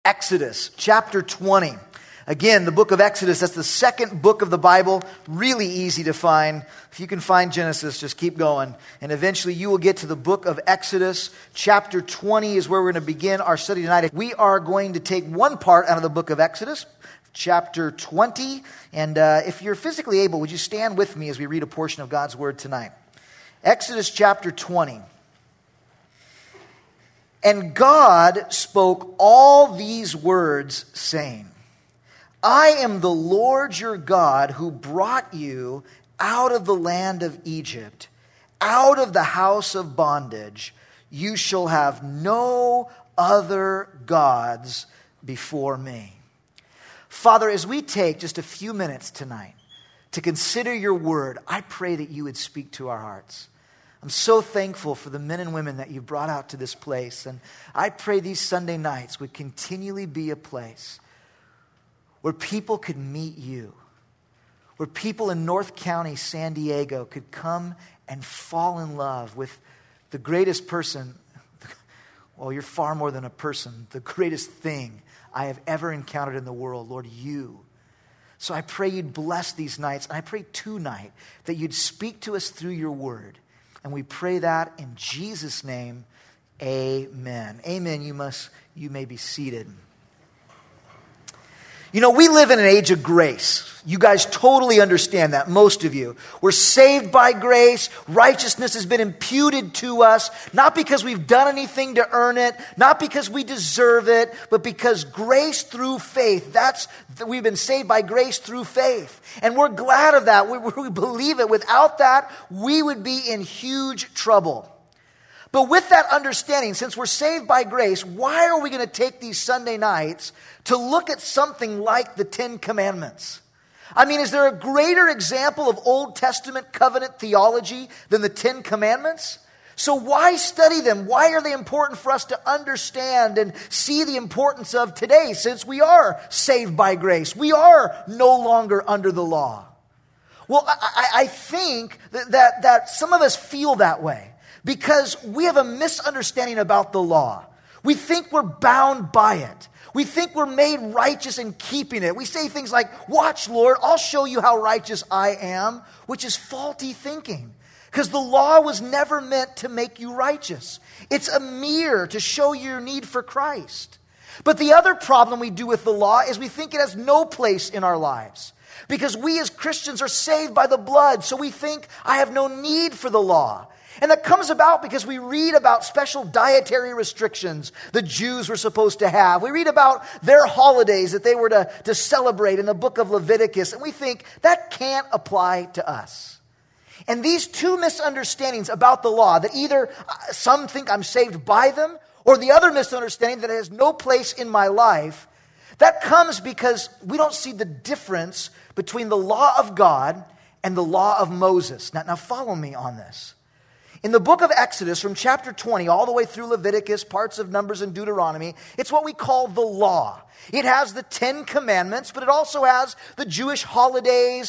Exodus chapter 20. Again, the book of Exodus, that's the second book of the Bible. Really easy to find. If you can find Genesis, just keep going. And eventually you will get to the book of Exodus. Chapter 20 is where we're going to begin our study tonight. We are going to take one part out of the book of Exodus, chapter 20. And if you're physically able, would you stand with me as we read a portion of God's word tonight? Exodus chapter 20. And God spoke all these words, saying, I am the Lord your God who brought you out of the land of Egypt, out of the house of bondage. You shall have no other gods before me. Father, as we take just a few minutes tonight to consider your word, I pray that you would speak to our hearts. I'm so thankful for the men and women that you've brought out to this place. And I pray these Sunday nights would continually be a place where people could meet you, where people in North County, San Diego could come and fall in love with the greatest person. Well, you're far more than a person, the greatest thing I have ever encountered in the world, Lord, you. So I pray you'd bless these nights. And I pray tonight that you'd speak to us through your word. And we pray that in Jesus' name, amen. Amen. You may be seated. You know, we live in an age of grace. You guys totally understand that, most of you. We're saved by grace. Righteousness has been imputed to us, not because we've done anything to earn it, not because we deserve it, but because grace through faith. We've been saved by grace through faith. And we're glad of that. We believe it. Without that, we would be in huge trouble. But with that understanding, since we're saved by grace, why are we going to take these Sunday nights to look at something like the Ten Commandments? I mean, is there a greater example of Old Testament covenant theology than the Ten Commandments? So why study them? Why are they important for us to understand and see the importance of today, since we are saved by grace? We are no longer under the law. Well, I think that some of us feel that way, because we have a misunderstanding about the law. We think we're bound by it. We think we're made righteous in keeping it. We say things like, watch, Lord, I'll show you how righteous I am, which is faulty thinking. Because the law was never meant to make you righteous. It's a mirror to show your need for Christ. But the other problem we do with the law is we think it has no place in our lives. Because we as Christians are saved by the blood, so we think I have no need for the law. And that comes about because we read about special dietary restrictions the Jews were supposed to have. We read about their holidays that they were to celebrate in the book of Leviticus. And we think that can't apply to us. And these two misunderstandings about the law, that either some think I'm saved by them, or the other misunderstanding that it has no place in my life, that comes because we don't see the difference between the law of God and the law of Moses. Now follow me on this. In the book of Exodus, from chapter 20 all the way through Leviticus, parts of Numbers and Deuteronomy, it's what we call the law. It has the Ten Commandments, but it also has the Jewish holidays,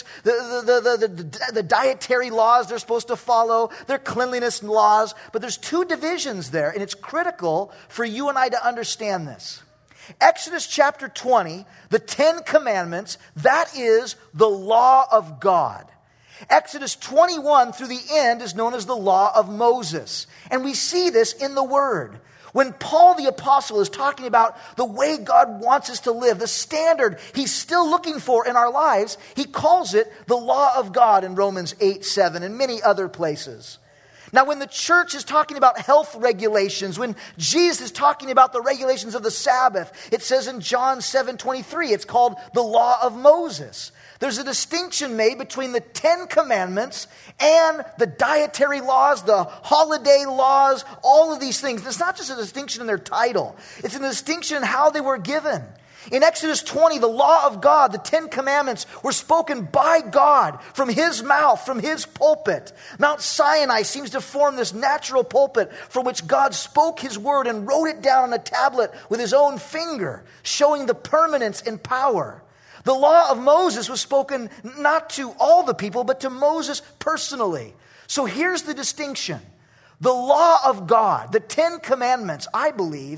the dietary laws they're supposed to follow, their cleanliness laws. But there's two divisions there, and it's critical for you and I to understand this. Exodus chapter 20, the Ten Commandments, that is the law of God. Exodus 21 through the end is known as the law of Moses. And we see this in the Word. When Paul the Apostle is talking about the way God wants us to live, the standard he's still looking for in our lives, he calls it the law of God in Romans 8:7 and many other places. Now, when the church is talking about health regulations, when Jesus is talking about the regulations of the Sabbath, it says in John 7:23, it's called the law of Moses. There's a distinction made between the Ten Commandments and the dietary laws, the holiday laws, all of these things. It's not just a distinction in their title. It's a distinction in how they were given. In Exodus 20, the law of God, the Ten Commandments, were spoken by God from His mouth, from His pulpit. Mount Sinai seems to form this natural pulpit from which God spoke His word and wrote it down on a tablet with His own finger, showing the permanence and power. The law of Moses was spoken not to all the people, but to Moses personally. So here's the distinction. The law of God, the Ten Commandments, I believe,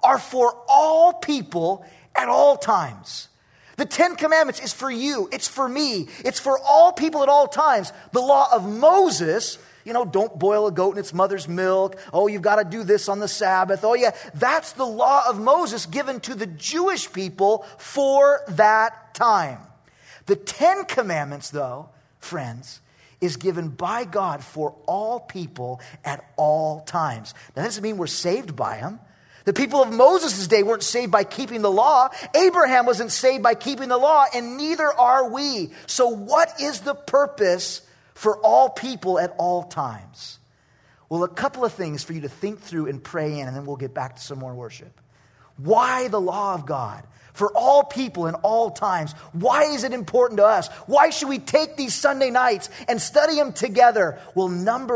are for all people at all times. The 10 Commandments is for you. It's for me. It's for all people at all times. The law of Moses, don't boil a goat in its mother's milk. Oh, you've got to do this on the Sabbath. Oh, yeah, that's the law of Moses given to the Jewish people for that time. The 10 Commandments, though, friends, is given by God for all people at all times. Now, that doesn't mean we're saved by them. The people of Moses' day weren't saved by keeping the law. Abraham wasn't saved by keeping the law, and neither are we. So what is the purpose for all people at all times? Well, a couple of things for you to think through and pray in, and then we'll get back to some more worship. Why the law of God? For all people in all times. Why is it important to us? Why should we take these Sunday nights and study them together? Well, number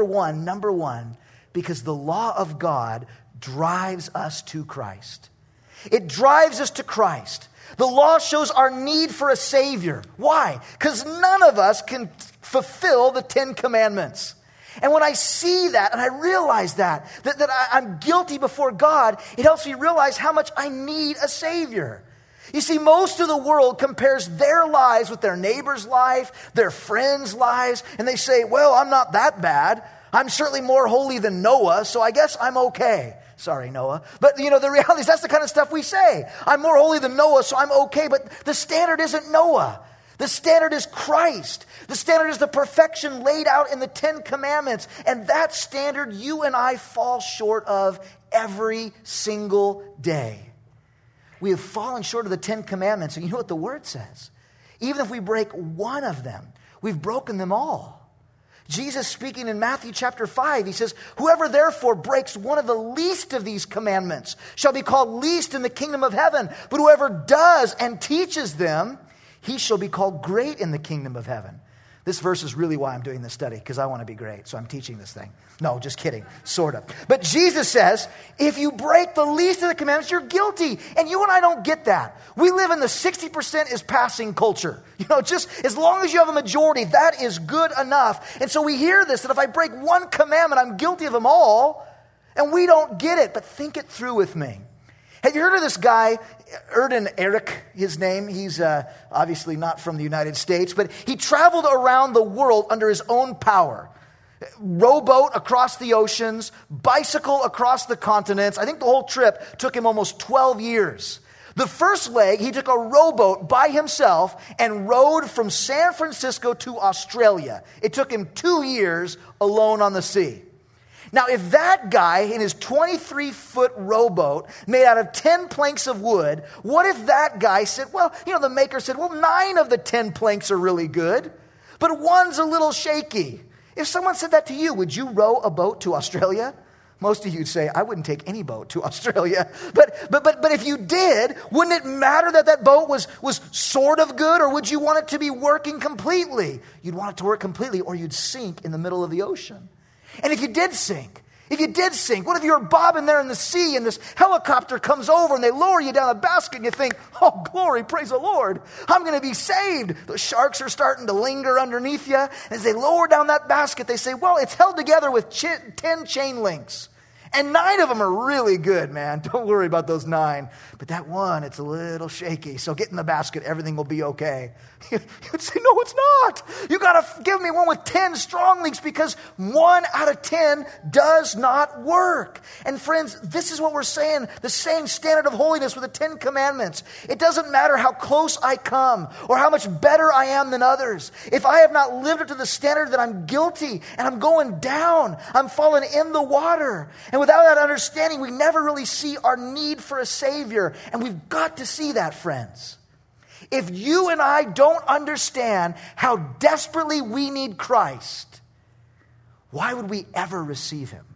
one, because the law of God drives us to Christ. It drives us to Christ. The law shows our need for a Savior. Why? Because none of us can fulfill the 10 Commandments. And when I see that and I realize that I'm guilty before God, it helps me realize how much I need a Savior. You see, most of the world compares their lives with their neighbor's life, their friends' lives, and they say, well, I'm not that bad. I'm certainly more holy than Noah, so I guess I'm okay. Sorry, Noah. But, the reality is that's the kind of stuff we say. I'm more holy than Noah, so I'm okay. But the standard isn't Noah. The standard is Christ. The standard is the perfection laid out in the 10 Commandments. And that standard you and I fall short of every single day. We have fallen short of the 10 Commandments. And you know what the Word says? Even if we break one of them, we've broken them all. Jesus speaking in Matthew chapter 5, he says, whoever therefore breaks one of the least of these commandments shall be called least in the kingdom of heaven. But whoever does and teaches them, he shall be called great in the kingdom of heaven. This verse is really why I'm doing this study, because I want to be great. So I'm teaching this thing. No, just kidding. Sort of. But Jesus says, if you break the least of the commandments, you're guilty. And you and I don't get that. We live in the 60% is passing culture. Just as long as you have a majority, that is good enough. And so we hear this, that if I break one commandment, I'm guilty of them all. And we don't get it. But think it through with me. Have you heard of this guy, Erden Erik, his name? He's obviously not from the United States, but he traveled around the world under his own power. Rowboat across the oceans, bicycle across the continents. I think the whole trip took him almost 12 years. The first leg, he took a rowboat by himself and rowed from San Francisco to Australia. It took him 2 years alone on the sea. Now, if that guy in his 23-foot rowboat made out of 10 planks of wood, what if that guy said, the maker said, 9 of the 10 planks are really good, but one's a little shaky. If someone said that to you, would you row a boat to Australia? Most of you would say, I wouldn't take any boat to Australia. But if you did, wouldn't it matter that that boat was sort of good, or would you want it to be working completely? You'd want it to work completely, or you'd sink in the middle of the ocean. And if you did sink, what if you were bobbing there in the sea and this helicopter comes over and they lower you down a basket and you think, oh, glory, praise the Lord, I'm going to be saved. The sharks are starting to linger underneath you. And as they lower down that basket, they say, well, it's held together with 10 chain links. And 9 of them are really good, man. Don't worry about those 9. But that one, it's a little shaky. So get in the basket. Everything will be okay. You'd say, no, it's not. You got to give me one with 10 strong links, because 1 out of 10 does not work. And friends, this is what we're saying. The same standard of holiness with the 10 Commandments. It doesn't matter how close I come or how much better I am than others. If I have not lived up to the standard, that I'm guilty and I'm going down. I'm falling in the water. And without that understanding, we never really see our need for a Savior. And we've got to see that, friends. If you and I don't understand how desperately we need Christ, why would we ever receive Him?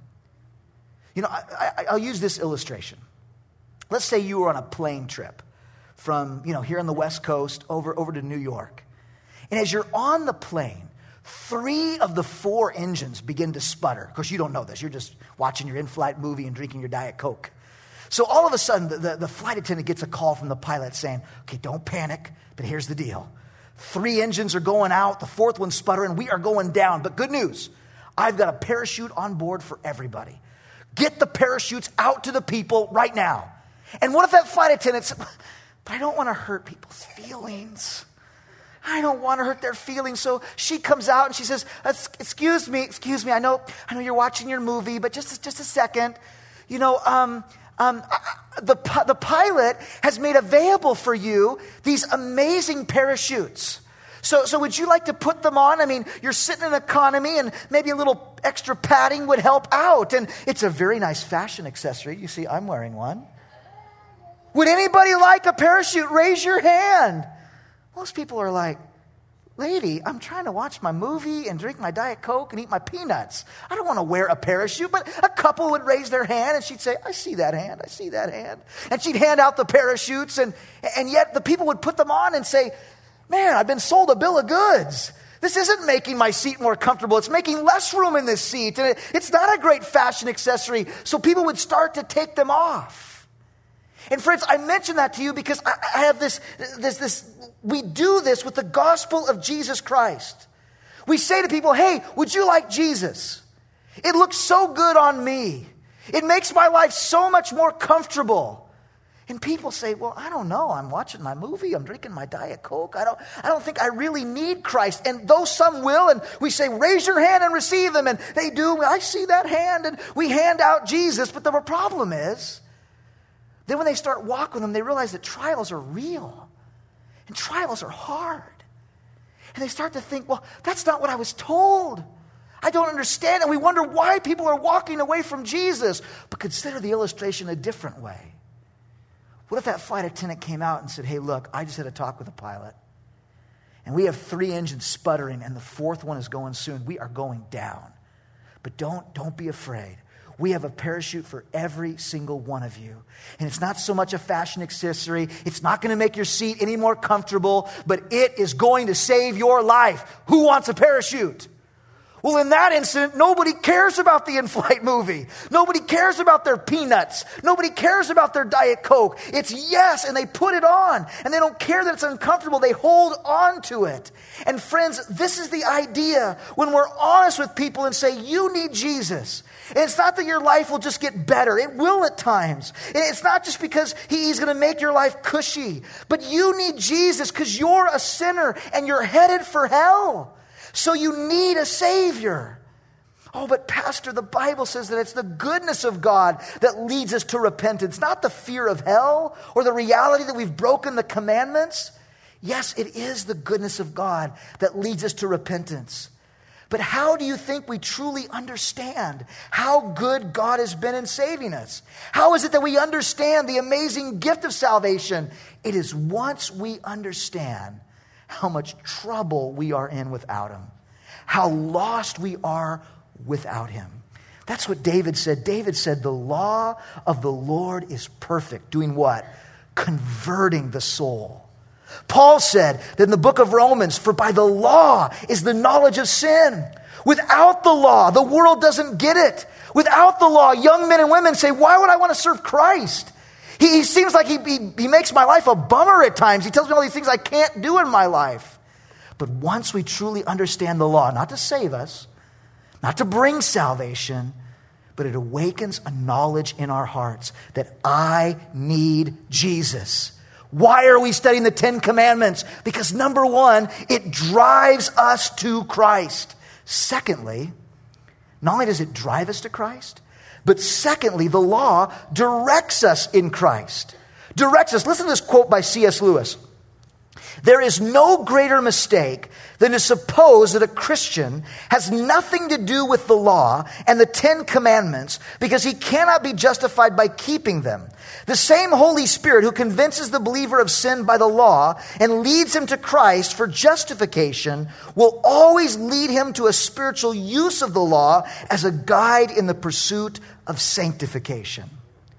I'll use this illustration. Let's say you were on a plane trip from, here on the West Coast over to New York. And as you're on the plane, 3 of the 4 engines begin to sputter. Of course, you don't know this. You're just watching your in-flight movie and drinking your Diet Coke. So all of a sudden, the flight attendant gets a call from the pilot saying, okay, don't panic, but here's the deal. 3 engines are going out. The 4th one's sputtering. We are going down. But good news, I've got a parachute on board for everybody. Get the parachutes out to the people right now. And what if that flight attendant said, but I don't want to hurt people's feelings. I don't want to hurt their feelings. So she comes out and she says, excuse me. I know you're watching your movie, but just a second. The pilot has made available for you these amazing parachutes. So would you like to put them on? I mean, you're sitting in economy and maybe a little extra padding would help out. And it's a very nice fashion accessory. You see, I'm wearing one. Would anybody like a parachute? Raise your hand. Most people are like, lady, I'm trying to watch my movie and drink my Diet Coke and eat my peanuts. I don't want to wear a parachute. But a couple would raise their hand and she'd say, I see that hand. And she'd hand out the parachutes and yet the people would put them on and say, man, I've been sold a bill of goods. This isn't making my seat more comfortable. It's making less room in this seat. And it's not a great fashion accessory. So people would start to take them off. And friends, I mention that to you because I have this, we do this with the gospel of Jesus Christ. We say to people, hey, would you like Jesus? It looks so good on me. It makes my life so much more comfortable. And people say, well, I don't know. I'm watching my movie. I'm drinking my Diet Coke. I don't think I really need Christ. And though some will, and we say, raise your hand and receive them. And they do. I see that hand. And we hand out Jesus. But the problem is, then when they start walking with them, they realize that trials are real. And trials are hard. And they start to think, well, that's not what I was told. I don't understand. And we wonder why people are walking away from Jesus. But consider the illustration a different way. What if that flight attendant came out and said, hey, look, I just had a talk with a pilot. And we have 3 engines sputtering and the 4th one is going soon. We are going down. But don't be afraid. We have a parachute for every single one of you. And it's not so much a fashion accessory. It's not going to make your seat any more comfortable, but it is going to save your life. Who wants a parachute? Well, in that instant, nobody cares about the in-flight movie. Nobody cares about their peanuts. Nobody cares about their Diet Coke. It's yes, and they put it on. And they don't care that it's uncomfortable. They hold on to it. And friends, this is the idea when we're honest with people and say, you need Jesus. And it's not that your life will just get better. It will at times. And it's not just because he's going to make your life cushy. But you need Jesus because you're a sinner and you're headed for hell. So you need a Savior. Oh, but Pastor, the Bible says that it's the goodness of God that leads us to repentance, not the fear of hell or the reality that we've broken the commandments. Yes, it is the goodness of God that leads us to repentance. But how do you think we truly understand how good God has been in saving us? How is it that we understand the amazing gift of salvation? It is once we understand how much trouble we are in without him. How lost we are without him. That's what David said. David said, the law of the Lord is perfect. Doing what? Converting the soul. Paul said that in the book of Romans, for by the law is the knowledge of sin. Without the law, the world doesn't get it. Without the law, young men and women say, why would I want to serve Christ? He seems like he makes my life a bummer at times. He tells me all these things I can't do in my life. But once we truly understand the law, not to save us, not to bring salvation, but it awakens a knowledge in our hearts that I need Jesus. Why are we studying the 10 Commandments? Because number one, it drives us to Christ. Secondly, not only does it drive us to Christ, but secondly, the law directs us in Christ. Directs us. Listen to this quote by C.S. Lewis. There is no greater mistake than to suppose that a Christian has nothing to do with the law and the 10 Commandments because he cannot be justified by keeping them. The same Holy Spirit who convinces the believer of sin by the law and leads him to Christ for justification will always lead him to a spiritual use of the law as a guide in the pursuit of sanctification.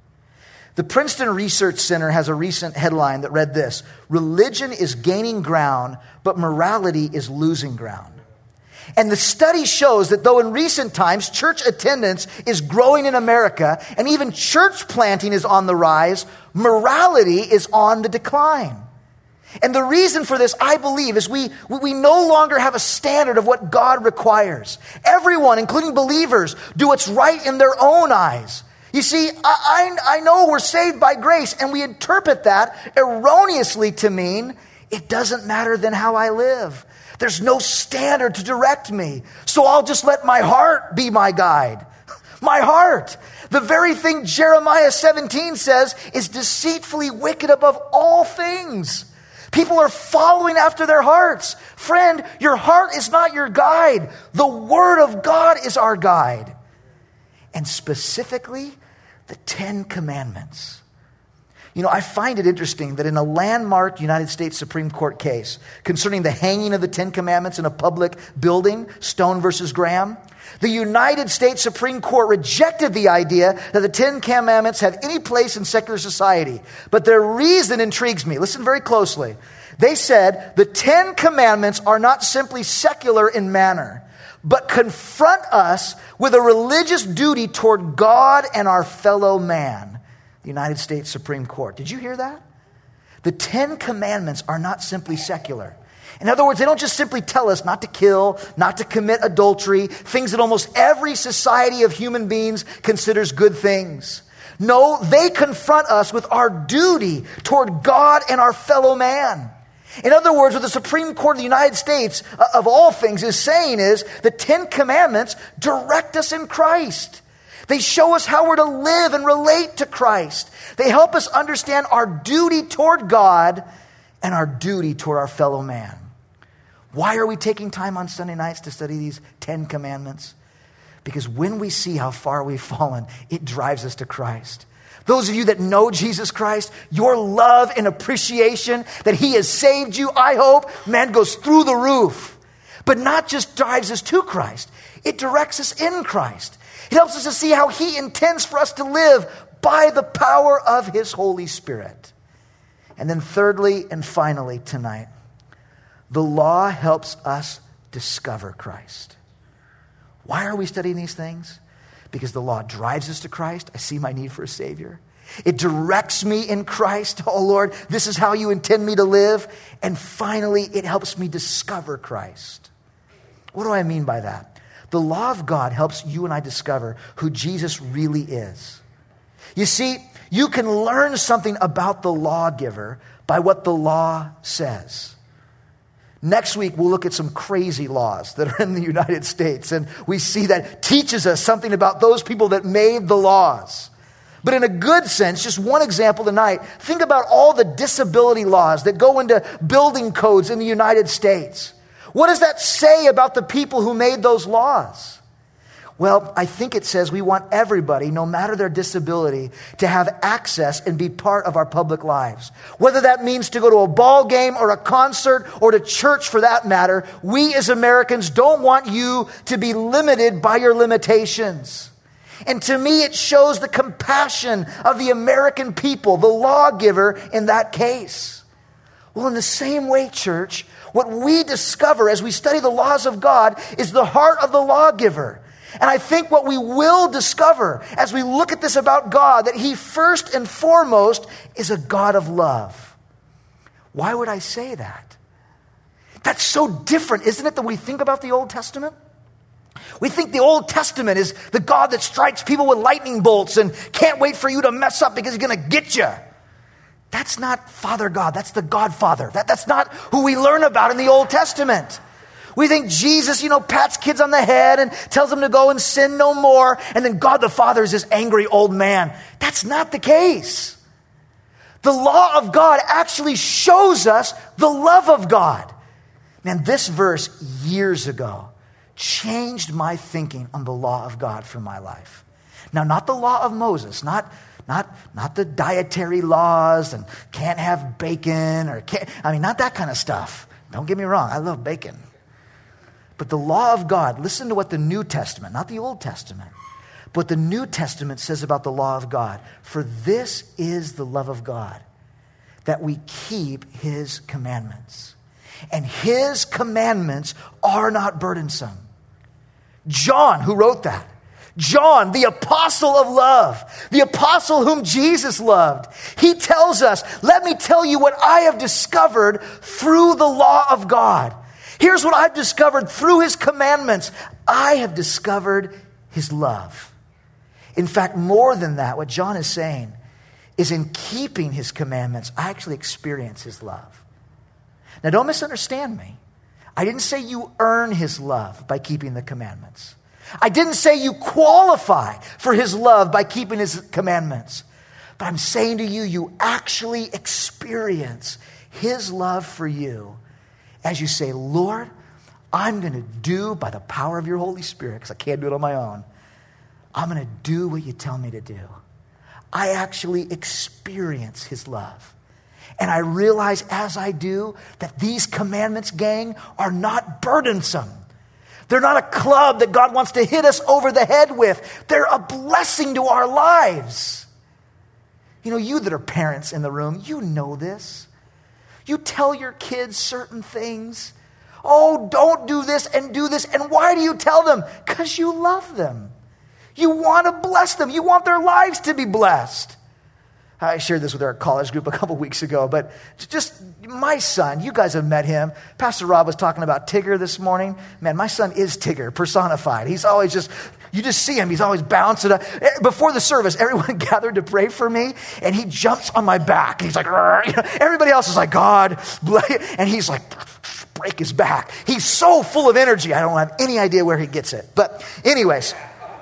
The Princeton Research Center has a recent headline that read this: religion is gaining ground, but morality is losing ground. And the study shows that though in recent times church attendance is growing in America and even church planting is on the rise, morality is on the decline. And the reason for this, I believe, is we no longer have a standard of what God requires. Everyone, including believers, do what's right in their own eyes. You see, I know we're saved by grace, and we interpret that erroneously to mean it doesn't matter then how I live. There's no standard to direct me, so I'll just let my heart be my guide. My heart, the very thing Jeremiah 17 says is deceitfully wicked above all things. People are following after their hearts. Friend, your heart is not your guide. The Word of God is our guide. And specifically, the 10 Commandments. You know, I find it interesting that in a landmark United States Supreme Court case concerning the hanging of the 10 Commandments in a public building, Stone versus Graham, the United States Supreme Court rejected the idea that the 10 Commandments have any place in secular society. But their reason intrigues me. Listen very closely. They said the 10 Commandments are not simply secular in manner, but confront us with a religious duty toward God and our fellow man. The United States Supreme Court. Did you hear that? The 10 Commandments are not simply secular. In other words, they don't just simply tell us not to kill, not to commit adultery, things that almost every society of human beings considers good things. No, they confront us with our duty toward God and our fellow man. In other words, what the Supreme Court of the United States, of all things, is saying is the 10 Commandments direct us in Christ. They show us how we're to live and relate to Christ. They help us understand our duty toward God and our duty toward our fellow man. Why are we taking time on Sunday nights to study these 10 Commandments? Because when we see how far we've fallen, it drives us to Christ. Those of you that know Jesus Christ, your love and appreciation that He has saved you, I hope, man, goes through the roof. But not just drives us to Christ. It directs us in Christ. It helps us to see how He intends for us to live by the power of His Holy Spirit. And then thirdly and finally tonight, the law helps us discover Christ. Why are we studying these things? Because the law drives us to Christ. I see my need for a Savior. It directs me in Christ. Oh Lord, this is how you intend me to live. And finally, it helps me discover Christ. What do I mean by that? The law of God helps you and I discover who Jesus really is. You see, you can learn something about the lawgiver by what the law says. Next week, we'll look at some crazy laws that are in the United States, and we see that teaches us something about those people that made the laws. But in a good sense, just one example tonight, think about all the disability laws that go into building codes in the United States. What does that say about the people who made those laws? Well, I think it says we want everybody, no matter their disability, to have access and be part of our public lives. Whether that means to go to a ball game or a concert or to church for that matter, we as Americans don't want you to be limited by your limitations. And to me, it shows the compassion of the American people, the lawgiver in that case. Well, in the same way, church, what we discover as we study the laws of God is the heart of the lawgiver. And I think what we will discover as we look at this about God, that He first and foremost is a God of love. Why would I say that? That's so different, isn't it, than we think about the Old Testament? We think the Old Testament is the God that strikes people with lightning bolts and can't wait for you to mess up because He's going to get you. That's not Father God. That's the Godfather. That's not who we learn about in the Old Testament. We think Jesus, pats kids on the head and tells them to go and sin no more. And then God the Father is this angry old man. That's not the case. The law of God actually shows us the love of God. Man, this verse years ago changed my thinking on the law of God for my life. Now, not the law of Moses, not the dietary laws and can't have bacon not that kind of stuff. Don't get me wrong, I love bacon. But the law of God, listen to what the New Testament, not the Old Testament, but the New Testament says about the law of God. For this is the love of God, that we keep His commandments. And His commandments are not burdensome. John, who wrote that, John, the apostle of love, the apostle whom Jesus loved, he tells us, let me tell you what I have discovered through the law of God. Here's what I've discovered through His commandments. I have discovered His love. In fact, more than that, what John is saying is in keeping his commandments, I actually experience his love. Now, don't misunderstand me. I didn't say you earn his love by keeping the commandments. I didn't say you qualify for his love by keeping his commandments. But I'm saying to you, you actually experience his love for you as you say, Lord, I'm going to do by the power of your Holy Spirit, because I can't do it on my own. I'm going to do what you tell me to do. I actually experience his love. And I realize as I do that these commandments, gang, are not burdensome. They're not a club that God wants to hit us over the head with. They're a blessing to our lives. You know, you that are parents in the room, you know this. You tell your kids certain things. Oh, don't do this and do this. And why do you tell them? Because you love them. You want to bless them. You want their lives to be blessed. I shared this with our college group a couple weeks ago, but just my son, you guys have met him. Pastor Rob was talking about Tigger this morning. Man, my son is Tigger personified. He's always just, you just see him. He's always bouncing up. Before the service, everyone gathered to pray for me, and he jumps on my back. And he's like, you know, everybody else is like, God, and he's like, break his back. He's so full of energy. I don't have any idea where he gets it. But anyways,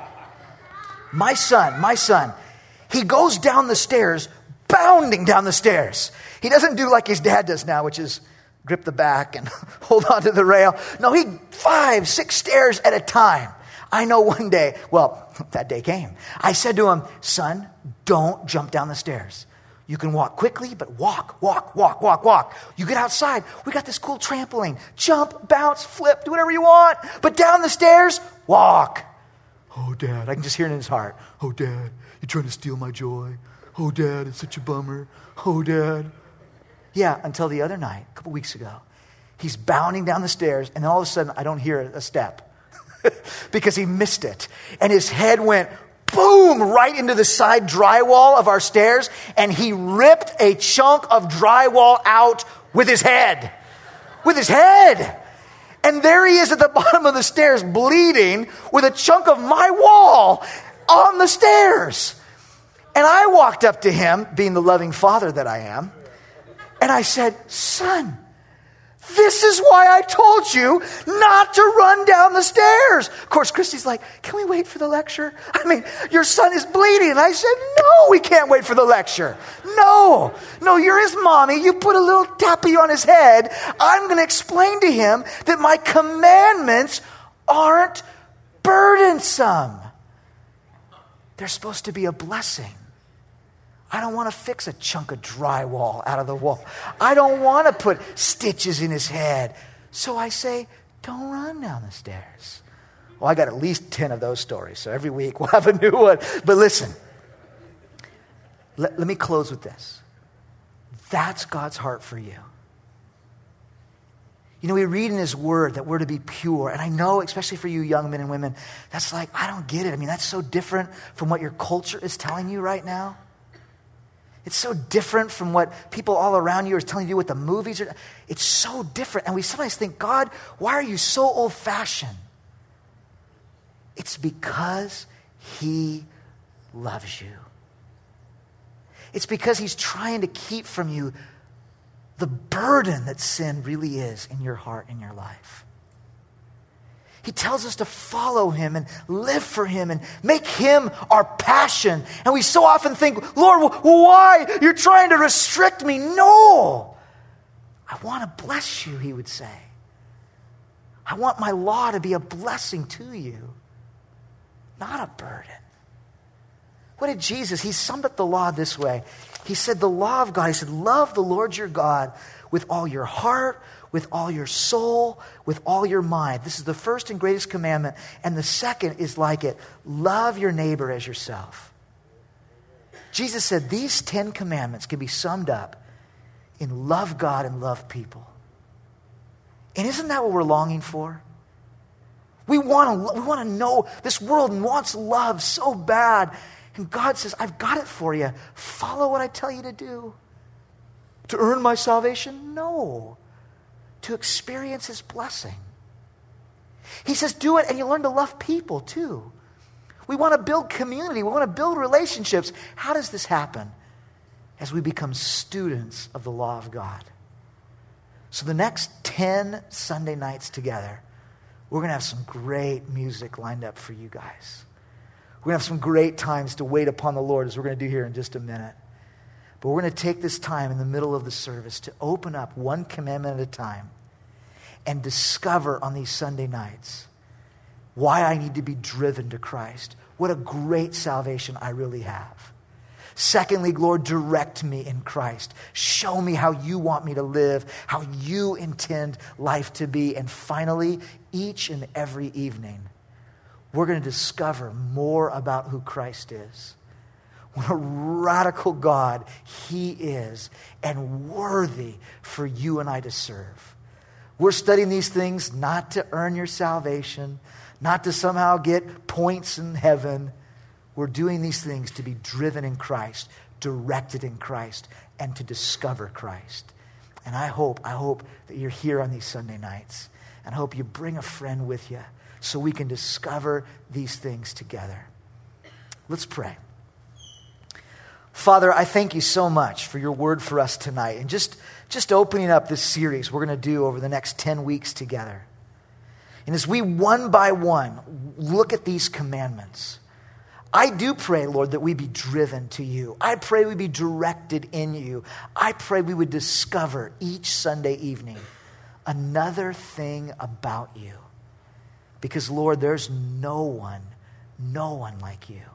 my son, he goes down the stairs, bounding down the stairs. He doesn't do like his dad does now, which is grip the back and hold on to the rail. No, he 5, 6 stairs at a time. I know one day, well, that day came. I said to him, son, don't jump down the stairs. You can walk quickly, but walk. You get outside. We got this cool trampoline. Jump, bounce, flip, do whatever you want. But down the stairs, walk. Oh, Dad, I can just hear it in his heart. Oh, Dad, you're trying to steal my joy. Oh, Dad, it's such a bummer. Oh, Dad. Yeah, until the other night, a couple weeks ago. He's bounding down the stairs, and then all of a sudden, I don't hear a step because he missed it. And his head went boom right into the side drywall of our stairs, and he ripped a chunk of drywall out with his head. With his head. And there he is at the bottom of the stairs bleeding with a chunk of my wall on the stairs. And I walked up to him, being the loving father that I am, and I said, son, this is why I told you not to run down the stairs. Of course, Christy's like, can we wait for the lecture? I mean, your son is bleeding. And I said, no, we can't wait for the lecture. No, you're his mommy. You put a little tappy on his head. I'm going to explain to him that my commandments aren't burdensome. They're supposed to be a blessing. I don't want to fix a chunk of drywall out of the wall. I don't want to put stitches in his head. So I say, don't run down the stairs. Well, I got at least 10 of those stories. So every week we'll have a new one. But listen, let me close with this. That's God's heart for you. You know, we read in his word that we're to be pure. And I know, especially for you young men and women, that's like, I don't get it. I mean, that's so different from what your culture is telling you right now. It's so different from what people all around you are telling you what the movies are. It's so different. And we sometimes think, God, why are you so old-fashioned? It's because he loves you. It's because he's trying to keep from you the burden that sin really is in your heart and your life. He tells us to follow him and live for him and make him our passion. And we so often think, Lord, why? You're trying to restrict me. No. I want to bless you, he would say. I want my law to be a blessing to you, not a burden. What did Jesus? He summed up the law this way. He said, the law of God, he said, love the Lord your God with all your heart, with all your soul, with all your mind. This is the first and greatest commandment. And the second is like it. Love your neighbor as yourself. Jesus said these 10 commandments can be summed up in love God and love people. And isn't that what we're longing for? We want to know. This world wants love so bad. And God says, I've got it for you. Follow what I tell you to do. To earn my salvation? No. To experience his blessing. He says, do it and you learn to love people too. We want to build community. We want to build relationships. How does this happen? As we become students of the law of God. So the next 10 Sunday nights together, we're going to have some great music lined up for you guys. We're going to have some great times to wait upon the Lord, as we're going to do here in just a minute. But we're going to take this time in the middle of the service to open up one commandment at a time and discover on these Sunday nights why I need to be driven to Christ. What a great salvation I really have. Secondly, Lord, direct me in Christ. Show me how you want me to live, how you intend life to be. And finally, each and every evening, we're going to discover more about who Christ is. What a radical God he is, and worthy for you and I to serve. We're studying these things not to earn your salvation, not to somehow get points in heaven. We're doing these things to be driven in Christ, directed in Christ, and to discover Christ. And I hope that you're here on these Sunday nights. And I hope you bring a friend with you so we can discover these things together. Let's pray. Father, I thank you so much for your word for us tonight. And just opening up this series we're going to do over the next 10 weeks together. And as we one by one look at these commandments, I do pray, Lord, that we be driven to you. I pray we be directed in you. I pray we would discover each Sunday evening another thing about you. Because, Lord, there's no one like you.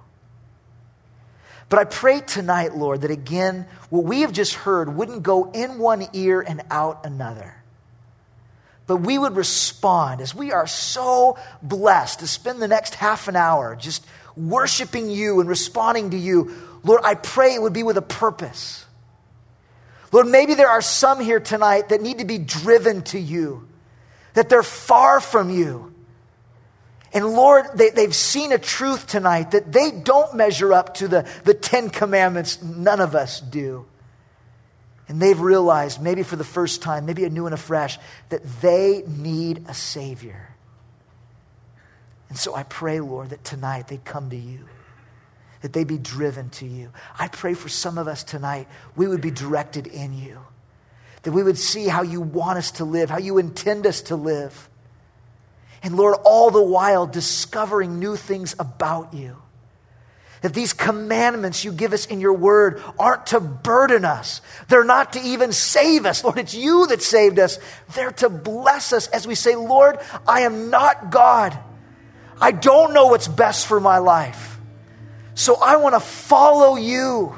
But I pray tonight, Lord, that again, what we have just heard wouldn't go in one ear and out another. But we would respond, as we are so blessed to spend the next half an hour just worshiping you and responding to you. Lord, I pray it would be with a purpose. Lord, maybe there are some here tonight that need to be driven to you, that they're far from you. And Lord, they've seen a truth tonight that they don't measure up to the 10 commandments. None of us do. And they've realized, maybe for the first time, maybe anew and afresh, that they need a Savior. And so I pray, Lord, that tonight they'd come to you, that they be driven to you. I pray for some of us tonight, we would be directed in you, that we would see how you want us to live, how you intend us to live. And Lord, all the while discovering new things about you. That these commandments you give us in your word aren't to burden us. They're not to even save us. Lord, it's you that saved us. They're to bless us as we say, Lord, I am not God. I don't know what's best for my life. So I want to follow you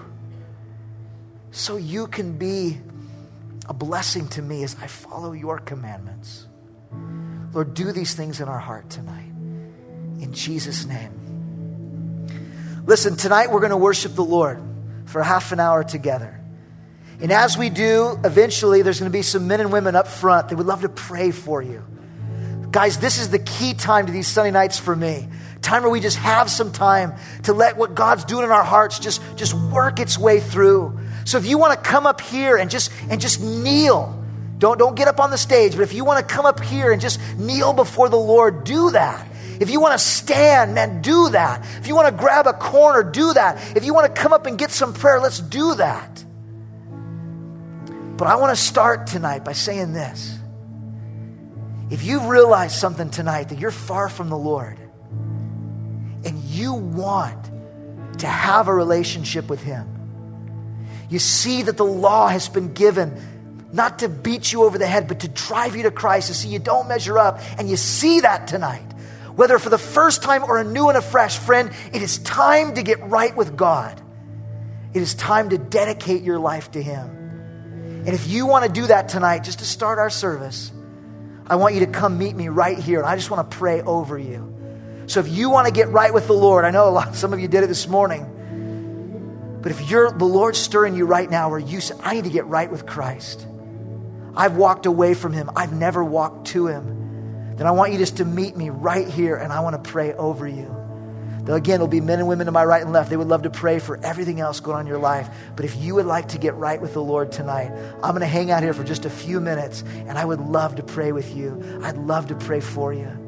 so you can be a blessing to me as I follow your commandments. Lord, do these things in our heart tonight. In Jesus' name. Listen, tonight we're going to worship the Lord for half an hour together. And as we do, eventually there's going to be some men and women up front that would love to pray for you. Guys, this is the key time to these Sunday nights for me. Time where we just have some time to let what God's doing in our hearts just work its way through. So if you want to come up here and just kneel, don't get up on the stage, but if you want to come up here and just kneel before the Lord, do that. If you want to stand, man, do that. If you want to grab a corner, do that. If you want to come up and get some prayer, let's do that. But I want to start tonight by saying this. If you've realized something tonight, that you're far from the Lord, and you want to have a relationship with Him, you see that the law has been given not to beat you over the head, but to drive you to Christ, to see you don't measure up, and you see that tonight. Whether for the first time or anew and afresh, friend, it is time to get right with God. It is time to dedicate your life to Him. And if you want to do that tonight, just to start our service, I want you to come meet me right here. And I just want to pray over you. So if you want to get right with the Lord, I know some of you did it this morning. But if the Lord's stirring you right now, where you say, I need to get right with Christ. I've walked away from Him. I've never walked to Him. Then I want you just to meet me right here, and I want to pray over you. Though again, it'll be men and women to my right and left. They would love to pray for everything else going on in your life. But if you would like to get right with the Lord tonight, I'm going to hang out here for just a few minutes, and I would love to pray with you. I'd love to pray for you.